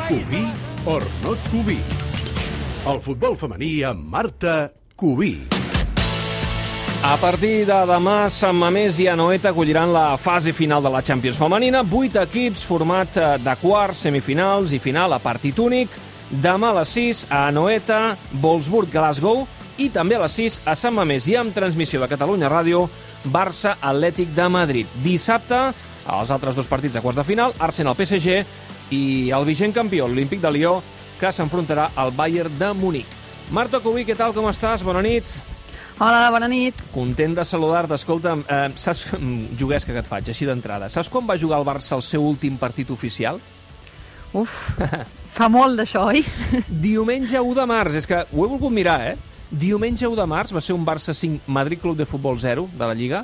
Cubí or not Cubí. El futbol femení amb Marta Cubí. A partir de demà, Sant Mamés i Anoeta acolliran la fase final de la Champions femenina. 8 equips format de quarts, semifinals i final a partit únic. Demà a les 6 a Anoeta, Wolfsburg, Glasgow i també a les 6 a Sant Mamés i amb transmissió de Catalunya Ràdio, Barça Atlètic de Madrid. Dissabte, els altres dos partits de quarts de final, Arsenal PSG i el vigent campió, l'Olímpic de Lió, que s'enfrontarà al Bayern de Munic. Marta Cubí, què tal, com estàs? Bona nit. Hola, bona nit. Content de saludar-te. Escolta'm, saps, juguesca que et faig, així d'entrada, saps quan va jugar el Barça el seu últim partit oficial? Uf, fa molt d'això, oi? Diumenge 1 de març, és que ho he volgut mirar, Diumenge 1 de març va ser un Barça 5, Madrid Club de Futbol 0 de la Lliga.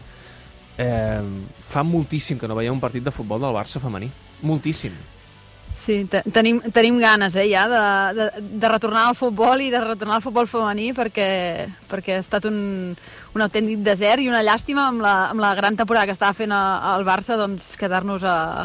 Fa moltíssim que no veiem un partit de futbol del Barça femení. Moltíssim. Sí, tenim ganes, ja, de retornar al futbol i de retornar al futbol femení perquè ha estat un autèntic desert i una llàstima amb la gran temporada que estava fent el Barça, doncs quedar-nos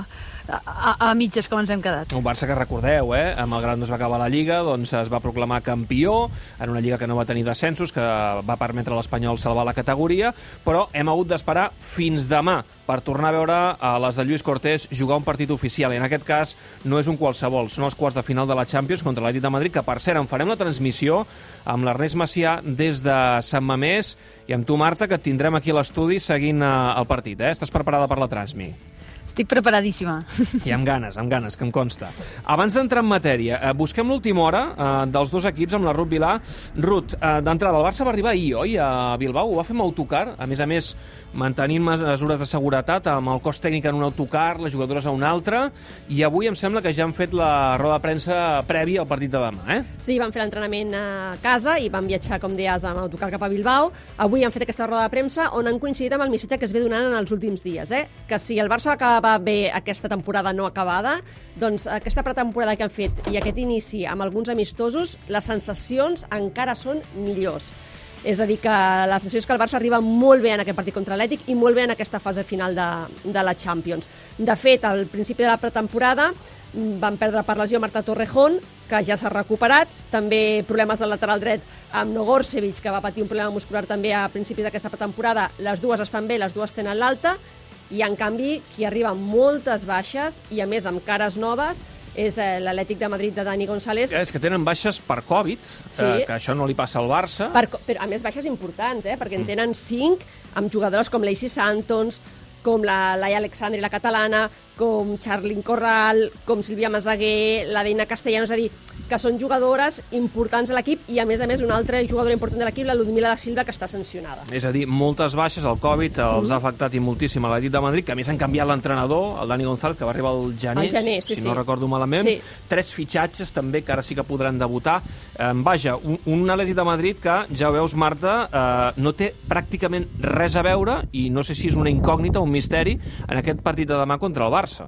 a mitges com ens hem quedat. Un Barça que recordeu, malgrat no es va acabar la Lliga, doncs es va proclamar campió en una Lliga que no va tenir descensos, que va permetre a l'Espanyol salvar la categoria, però hem hagut d'esperar fins demà per tornar a veure a les de Lluís Cortés jugar un partit oficial, i en aquest cas no és un qualsevol, són els quarts de final de la Champions contra l'Atlètic de Madrid, que per cert en farem la transmissió amb l'Ernest Macià des de Sant Mamés i amb tu, Marta, que et tindrem aquí a l'estudi seguint el partit. Estàs preparada per la transmi? Estic preparadíssima. I amb ganes, que em consta. Abans d'entrar en matèria, busquem l'última hora dels dos equips amb la Ruth Vilà. Ruth, d'entrada, el Barça va arribar ahir, oi, a Bilbao? Ho va fer amb autocar, a més, mantenint mesures de seguretat, amb el cos tècnic en un autocar, les jugadores a un altre, i avui em sembla que ja han fet la roda de premsa prèvia al partit de demà, Sí, van fer l'entrenament a casa i van viatjar, com deies, amb autocar cap a Bilbao. Avui han fet aquesta roda de premsa on han coincidit amb el missatge que es ve donant en els últims dies, que si el Barça va bé aquesta temporada no acabada, doncs aquesta pretemporada que han fet i aquest inici amb alguns amistosos, les sensacions encara són millors. És a dir, que la sensació és que el Barça arriba molt bé en aquest partit contra l'Atlètic i molt bé en aquesta fase final de la Champions. De fet, al principi de la pretemporada van perdre per lesió Marta Torrejón, que ja s'ha recuperat, també problemes al lateral dret amb Nogorcevic, que va patir un problema muscular també a principis d'aquesta pretemporada. Les dues estan bé, les dues tenen l'alta, i en canvi qui arriba amb moltes baixes i a més amb cares noves és l'Atlètic de Madrid de Dani González. És que tenen baixes per Covid, sí. Que això no li passa al Barça. Però a més baixes importants, perquè en tenen 5 amb jugadores com Lacey Santons, com la Laia Alexandri, la catalana, com Charlyn Corral, com Sílvia Meseguer, la Deina Castellano, és a dir, que són jugadores importants a l'equip i, a més, una altra jugadora important de l'equip, la Ludmila da Silva, que està sancionada. És a dir, moltes baixes, el Covid els ha afectat i moltíssim a l'Atlètic de Madrid, que a més han canviat l'entrenador, el Dani González, que va arribar al gener, si no recordo malament. Sí. 3 fitxatges també, que ara sí que podran debutar. Vaja, un Atlètic de Madrid que, ja veus, Marta, no té pràcticament res a veure, i no sé si és una incògnita o un misteri, en aquest partit de demà contra el Barça.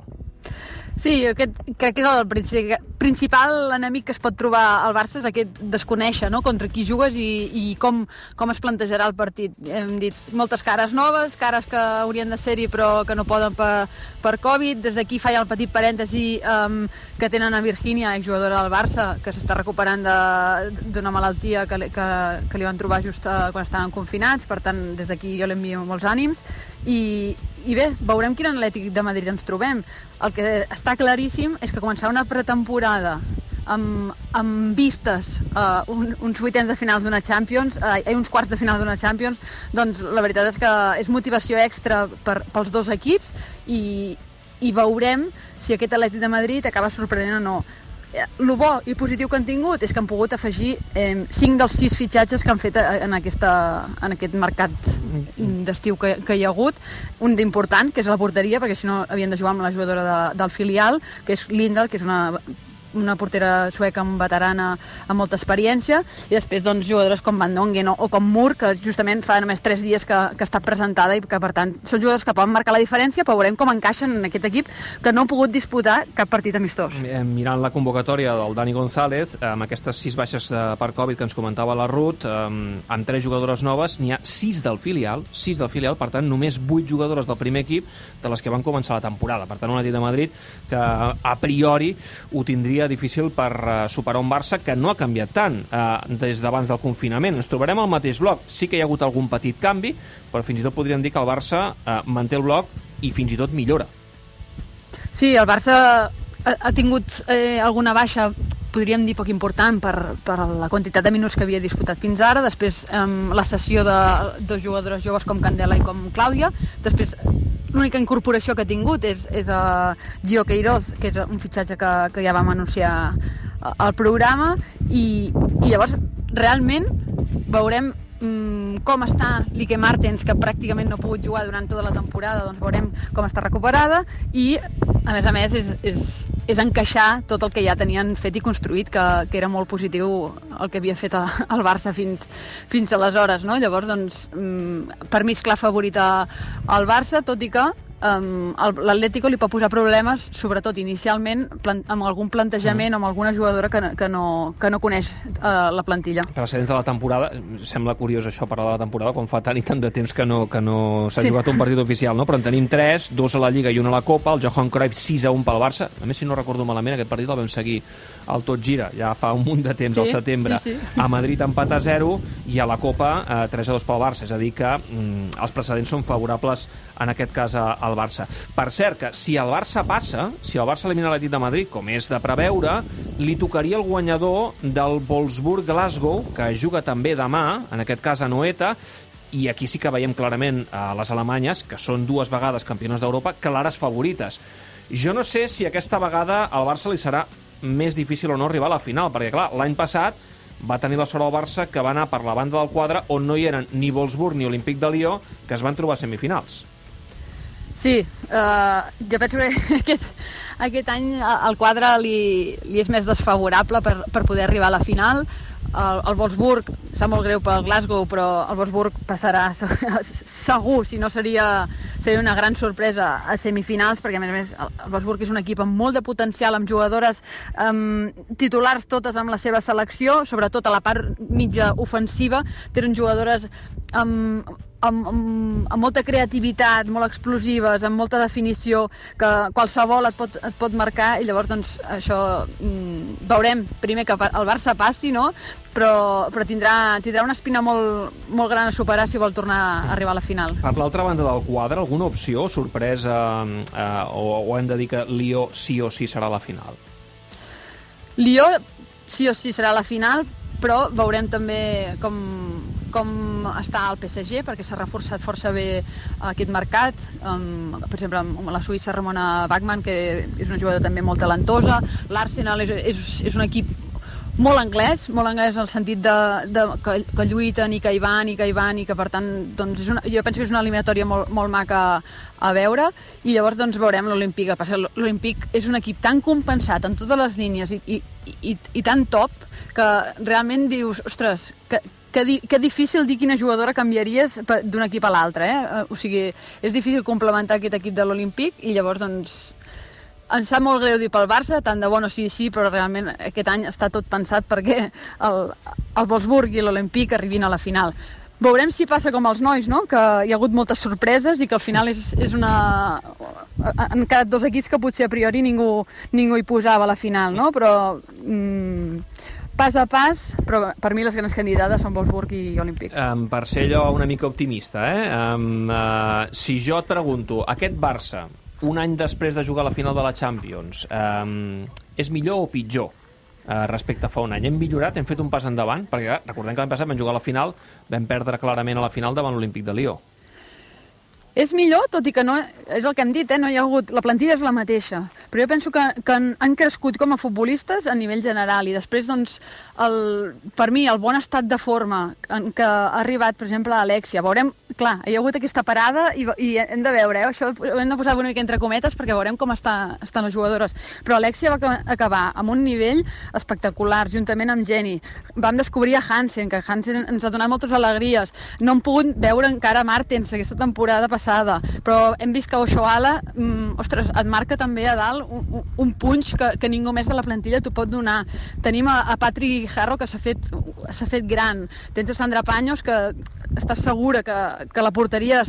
Sí, crec que és el principal enemic que es pot trobar al Barça, és aquest desconèixer, no?, contra qui jugues i com es plantejarà el partit. Hem dit moltes cares noves, cares que haurien de ser-hi però que no poden per Covid. Des d'aquí faig el petit parèntesi que tenen a Virgínia, exjugadora del Barça, que s'està recuperant d'una malaltia que li van trobar just quan estaven confinats. Per tant, des d'aquí jo l'envio molts ànims. I bé, veurem quin Atlètic de Madrid ens trobem. El que està claríssim és que començar una pretemporada amb vistes uns vuitens de finals d'una Champions, uns quarts de finals d'una Champions, doncs la veritat és que és motivació extra pels dos equips i veurem si aquest Atlètic de Madrid acaba sorprenent o no. El bo i positiu que han tingut és que han pogut afegir 5 dels 6 fitxatges que han fet en aquest mercat d'estiu que hi ha hagut. Un d'important, que és la porteria, perquè si no havien de jugar amb la jugadora del filial, que és Lindahl, que és una portera sueca veterana amb molta experiència, i després doncs, jugadores com Van Dongen o com Moore, que justament fa només 3 dies que ha estat presentada i que per tant són jugadors que poden marcar la diferència, però veurem com encaixen en aquest equip que no ha pogut disputar cap partit amistós. Mirant la convocatòria del Dani González, amb aquestes 6 baixes per Covid que ens comentava la Ruth, amb 3 jugadores noves, n'hi ha 6 del filial, per tant només 8 jugadores del primer equip de les que van començar la temporada. Per tant, un Atlètic de Madrid que a priori ho tindria dia difícil per superar un Barça que no ha canviat tant des d'abans del confinament. Ens trobarem al mateix bloc. Sí que hi ha hagut algun petit canvi, però fins i tot podríem dir que el Barça manté el bloc i fins i tot millora. Sí, el Barça ha tingut alguna baixa, podríem dir poc important per la quantitat de minuts que havia disputat fins ara, després la cessió de dos jugadores joves com Candela i com Clàudia, després l'única incorporació que ha tingut és Gio Queiroz, que és un fitxatge que ja vam anunciar al programa, i llavors realment veurem com està Lique Martens, que pràcticament no ha pogut jugar durant tota la temporada, doncs veurem com està recuperada, i a més és encaixar tot el que ja tenien fet i construït, que era molt positiu el que havia fet el Barça fins aleshores, no? Llavors, doncs, per mi és clar favorit al Barça, tot i que l'Atlético li pot posar problemes, sobretot inicialment, amb algun plantejament o amb alguna jugadora que no coneix la plantilla. Precedents de la temporada, sembla curiós això, parlar de la temporada, quan fa tant i tant de temps que no s'ha jugat un partit oficial, no? Però en tenim 3, 2 a la Lliga i 1 a la Copa, el Johan Cruyff 6-1 pel Barça, a més, si no recordo malament, aquest partit el vam seguir al Tot Gira, ja fa un munt de temps, al setembre. Sí. A Madrid empat a 0 i a la Copa 3-2 pel Barça, és a dir que els precedents són favorables en aquest cas al Barça. Per cert, que si el Barça passa, si el Barça elimina l'Atlètic de Madrid, com és de preveure, li tocaria el guanyador del Wolfsburg-Glasgow, que juga també demà, en aquest cas a Noeta, i aquí sí que veiem clarament les alemanyes, que són 2 vegades campiones d'Europa, clares favorites. Jo no sé si aquesta vegada al Barça li serà més difícil o no arribar a la final, perquè clar, l'any passat va tenir la sort al Barça que va anar per la banda del quadre on no hi eren ni Wolfsburg ni Olímpic de Lió, que es van trobar a semifinals. Sí, jo penso que aquest any el quadre li és més desfavorable per poder arribar a la final. El Wolfsburg, sap molt greu pel Glasgow, però el Wolfsburg passarà segur, si no seria una gran sorpresa a semifinals, perquè a més el Wolfsburg és un equip amb molt de potencial, amb jugadores titulars totes amb la seva selecció, sobretot a la part mitja ofensiva, tenen jugadores amb molta creativitat, molt explosives, amb molta definició, que qualsevol et pot marcar, i llavors doncs això veurem primer que el Barça passi, no? Però tindrà una espina molt gran a superar si vol tornar a arribar a la final. Per l'altra banda del quadre, alguna opció, sorpresa, o hem de dir que Lió sí o sí serà la final? Lió sí o sí serà la final, però veurem també com està el PSG, perquè s'ha reforçat força bé aquest mercat. Per exemple, amb la suïssa Ramona Bachmann, que és una jugadora també molt talentosa. L'Arsenal és un equip molt anglès en el sentit que lluiten i que hi van i que per tant doncs jo penso que és una eliminatòria molt maca a veure, i llavors doncs veurem l'Olímpic. L'Olímpic és un equip tan compensat en totes les línies i tan top que realment dius, ostres, que difícil dir quina jugadora canviaries d'un equip a l'altre, O sigui, és difícil complementar aquest equip de l'Olímpic, i llavors doncs em sap molt greu dir pel Barça, tant de bo no sigui així, però realment aquest any està tot pensat perquè el Wolfsburg i l'Olímpic arribin a la final. Veurem si passa com els nois, no? Que hi ha hagut moltes sorpreses i que al final han quedat 2 equips que potser a priori ningú hi posava a la final, no? Però pas a pas, però per mi les grans candidates són Wolfsburg i Olímpic. Per ser allò una mica optimista, si jo et pregunto, aquest Barça, un any després de jugar a la final de la Champions, és millor o pitjor respecte a fa un any? Hem millorat, hem fet un pas endavant? Perquè recordem que l'any passat vam jugar a la final, vam perdre clarament a la final davant l'Olímpic de Lió. És millor, tot i que no, és el que hem dit, no hi ha hagut, la plantilla és la mateixa, però jo penso que han crescut com a futbolistes a nivell general, i després, doncs, per mi, el bon estat de forma en què ha arribat, per exemple, Alexia. Veurem, clar, hi ha hagut aquesta parada i hem de veure, això ho hem de posar una mica entre cometes perquè veurem com estan les jugadores, però Alexia va acabar amb un nivell espectacular, juntament amb Jenny. Vam descobrir a Hansen, que Hansen ens ha donat moltes alegries. No hem pogut veure encara Martens aquesta temporada passada, però hem vist que Oshoala, ostres, et marca també a dalt un punx que ningú més de la plantilla t'ho pot donar. Tenim a Patrick Harro, que s'ha fet gran. Tens a Sandra Paños, que estàs segura que la porteria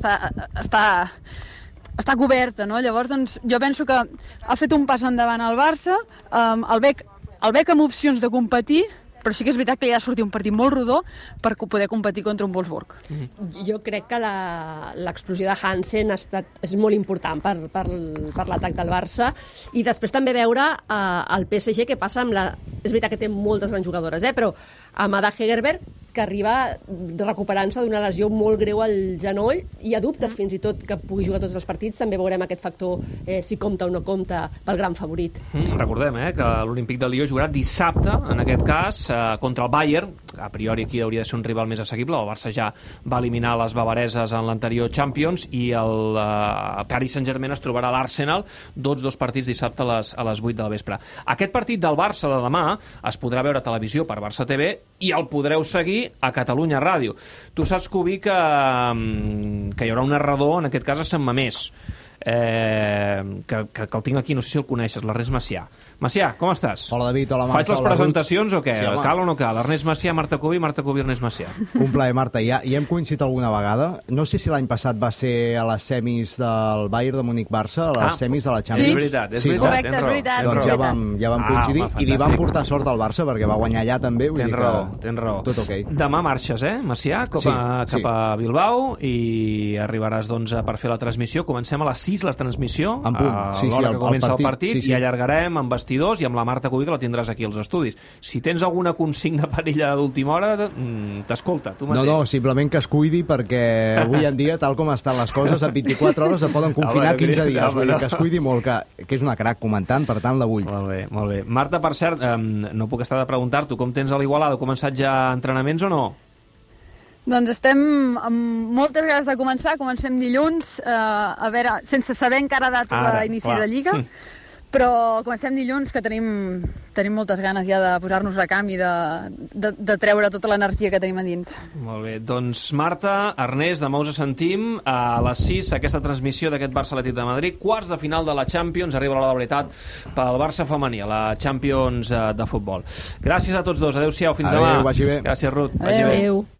està coberta, no? Llavors, doncs, jo penso que ha fet un pas endavant al Barça. El veig el veig amb opcions de competir, però sí que és veritat que li ha de sortir un partit molt rodó per poder competir contra un Wolfsburg. Jo crec que l'explosió de Hansen és molt important per l'atac del Barça, i després també veure el PSG què passa amb és veritat que té moltes grans jugadores, però amb Ada Hegerberg, que arriba recuperant-se d'una lesió molt greu al genoll, i a dubtes fins i tot que pugui jugar tots els partits. També veurem aquest factor, si compta o no compta, pel gran favorit. Recordem que l'Olímpic de Lió jugarà dissabte, en aquest cas, contra el Bayern. A priori aquí hauria de ser un rival més assequible. El Barça ja va eliminar les bavareses en l'anterior Champions, i el Paris Saint-Germain es trobarà a l'Arsenal, dos partits dissabte a les 8 del vespre. Aquest partit del Barça de demà es podrà veure a televisió per Barça TV, i el podreu seguir a Catalunya Ràdio. Tu saps, Cubi, que hi haurà un narrador, en aquest cas a Sant Mamés, que el tinc aquí, no sé si el coneixes, l'Ernest Macià. Macià, com estàs? Hola, David, hola, Marta. Faig les presentacions o què? Sí, cal o no cal? Ernest Macià, Marta Cubi, Ernest Macià. Un plaer, Marta. Ja hem coincidit alguna vegada. No sé si l'any passat va ser a les semis del Bayern de Múnich-Barça, a les semis de la Champions. És veritat, és veritat. Correcte, és veritat. Doncs ja vam coincidir, i li van portar sort al Barça perquè va guanyar allà també. Tens raó. Tot ok. Demà marxes, Macià, cap a Bilbao, i arribaràs per fer la transmissió. Comencem a les 6 la transmissió, en punt. a l'hora que comença el partit, i allargarem amb vestidors i amb la Marta Cubi, que la tindràs aquí als estudis. Si tens alguna consigna per ella d'última hora, t'escolta, tu mateix. No, simplement que es cuidi, perquè avui en dia, tal com estan les coses, en 24 hores es poden confinar 15 dies. Vull dir que es cuidi molt, que és una crac comentant, per tant la vull. Molt bé. Marta, per cert, no puc estar de preguntar-t'ho, com tens a l'Igualada? Ha començat ja entrenaments o no? Doncs estem amb moltes ganes de començar. Comencem dilluns, a veure, sense saber encara data d'inici de Lliga, però comencem dilluns, que tenim moltes ganes ja de posar-nos a camp i de treure tota l'energia que tenim a dins. Molt bé, doncs Marta, Ernest, demà us sentim a les 6, aquesta transmissió d'aquest Barça Atlètic de Madrid, quarts de final de la Champions, arriba l'hora de veritat pel Barça femení, a la Champions de futbol. Gràcies a tots dos, adeu-siau, fins demà. Vagi bé. Gràcies, Ruth, vagi bé. Adéu.